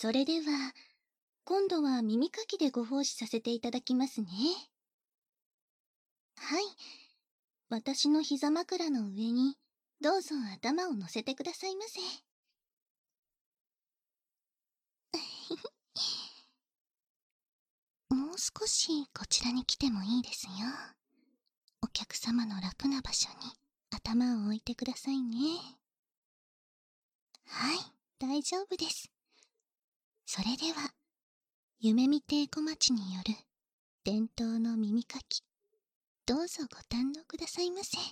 それでは、今度は耳かきでご奉仕させていただきますね。はい。私の膝枕の上に、どうぞ頭を乗せてくださいませ。もう少しこちらに来てもいいですよ。お客様の楽な場所に頭を置いてくださいね。はい、大丈夫です。それでは、夢見亭小町による伝統の耳かき、どうぞご堪能くださいませ。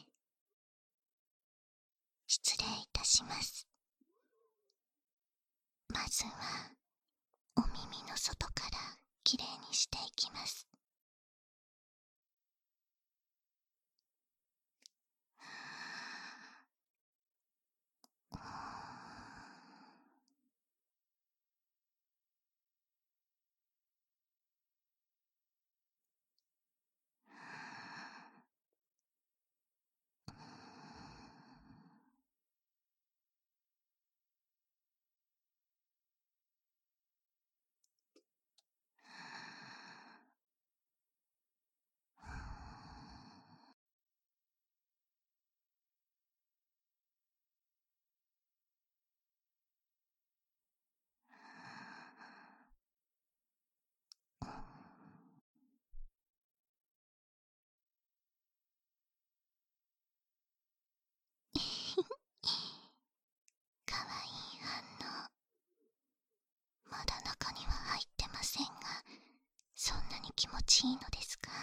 失礼いたします。まずは、お耳の外からきれいにしていきます。かわいい反応。まだ中には入ってませんが、そんなに気持ちいいのですか？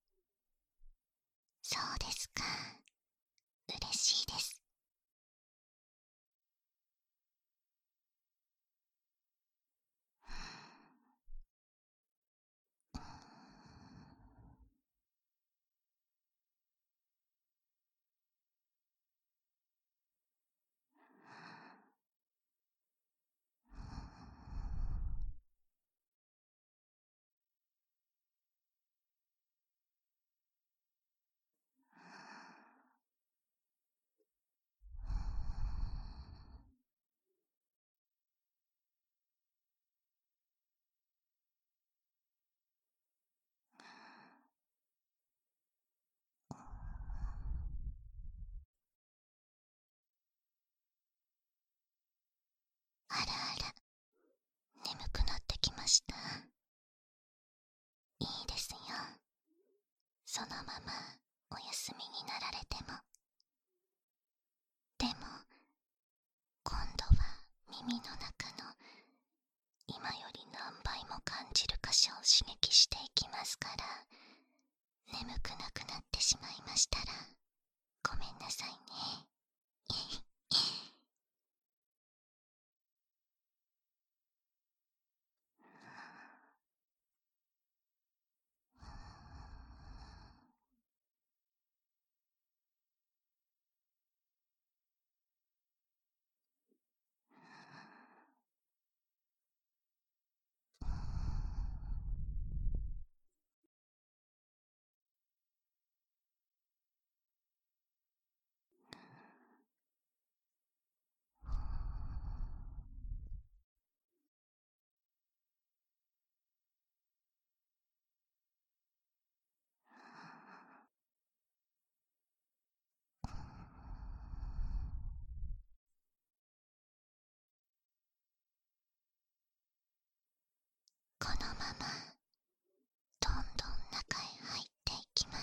そうですか。嬉しいです。あらあら、眠くなってきました。いいですよ。そのままお休みになられても。でも、今度は耳の中の今より何倍も感じる箇所を刺激していきますから、眠くなくなってしまいましたらごめんなさいね。このままどんどん中へ入っていきます。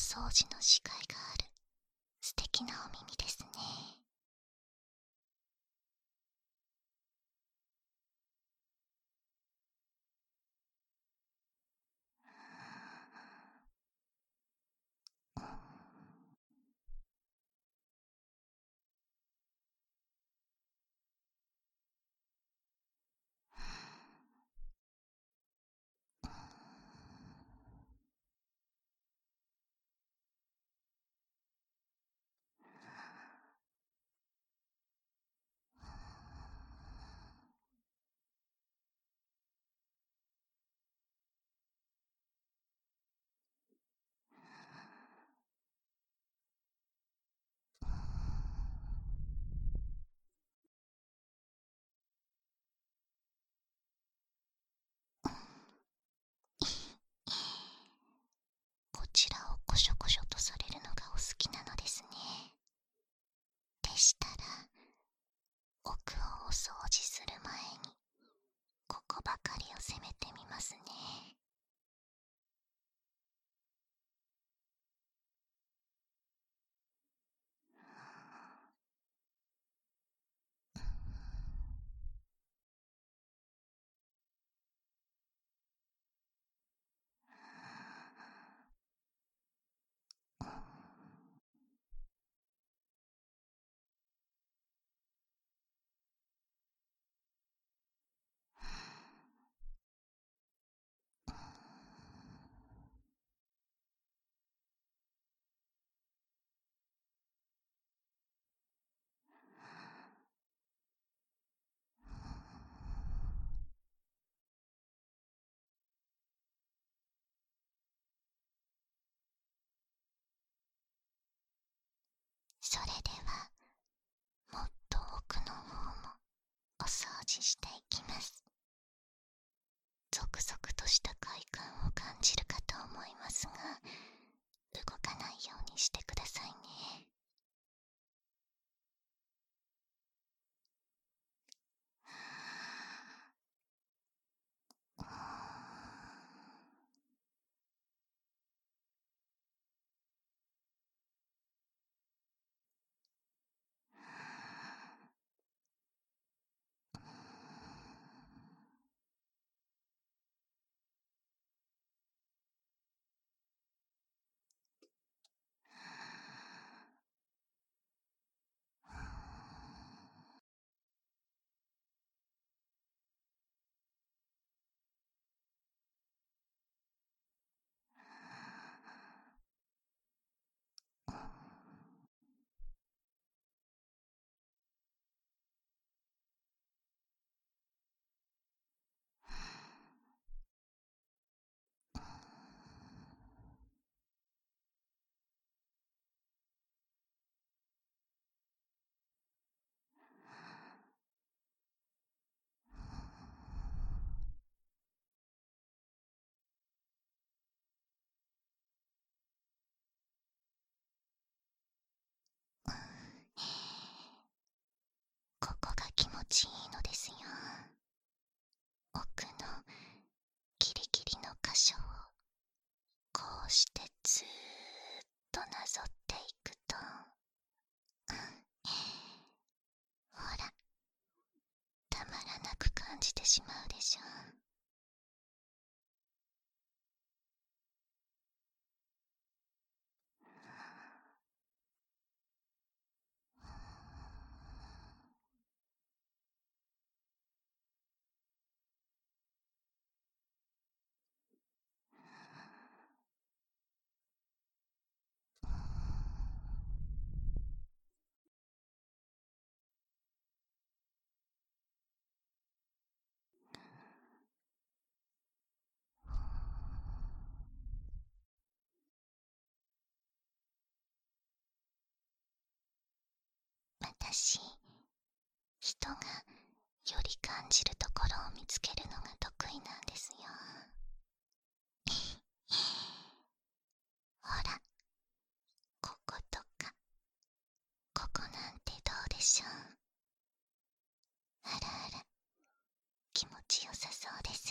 掃除のしがいがある素敵なお耳ですね。こちらをコショコショとされるのがお好きなのですね。でしたら、奥をお掃除する前にここばかりを攻めてみますね。それではもっと奥の方もお掃除していきます。ゾクゾクとした快感を感じるかと思いますが、動かないようにしてくださいね。ここが気持ちいいのですよ。奥のキリキリの箇所をこうしてずーっとなぞっていくと、ほら、たまらなく感じてしまうでしょう。私、人がより感じるところを見つけるのが得意なんですよ。ほら、こことか、ここなんてどうでしょう。あらあら、気持ちよさそうです。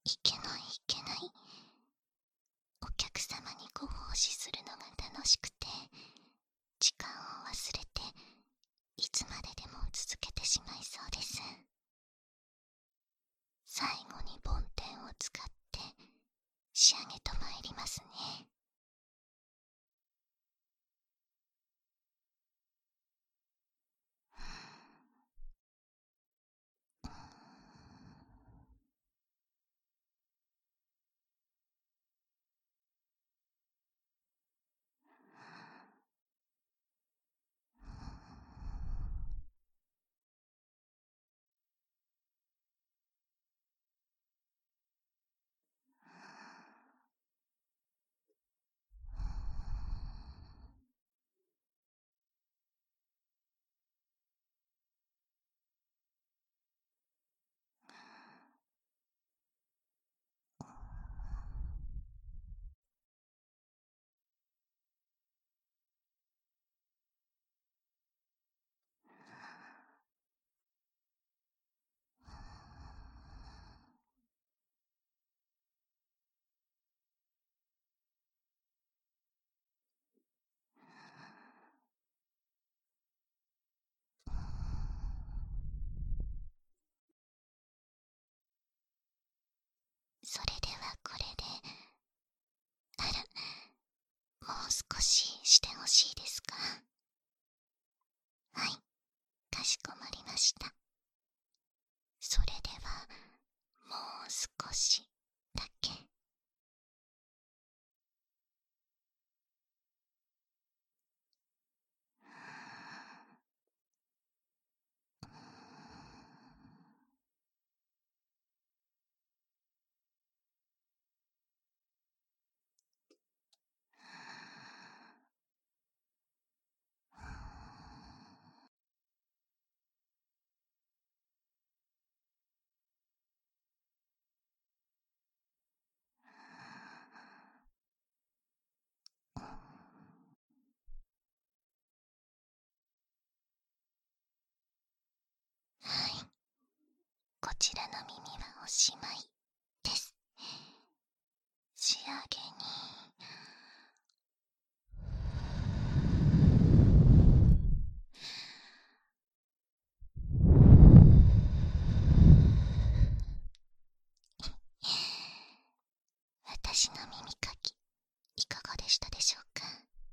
いけないいけない。お客様にご奉仕するのが楽しくて、時間を忘れていつまででも続けてしまいそうです。最後に梵天を使って仕上げとまいりますね。それではこれで、あら、もう少ししてほしいですか？はい、かしこまりました。それではもう少しだけ。はい、こちらの耳はおしまいです。仕上げに私の耳かきいかがでしたでしょうか？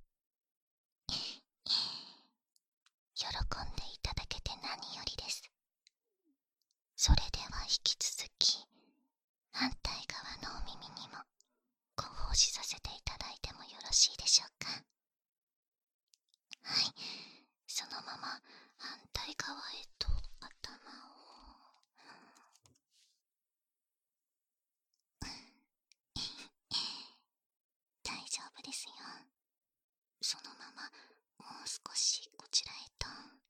喜んでいただけて何よりです。それでは引き続き反対側のお耳にもご奉仕させていただいてもよろしいでしょうか？はい、そのまま反対側へと頭を大丈夫ですよ。そのままもう少しこちらへと。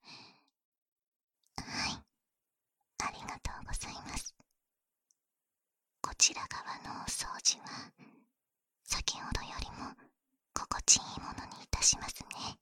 はい、ありがとうございます。こちら側のお掃除は先ほどよりも心地いいものにいたしますね。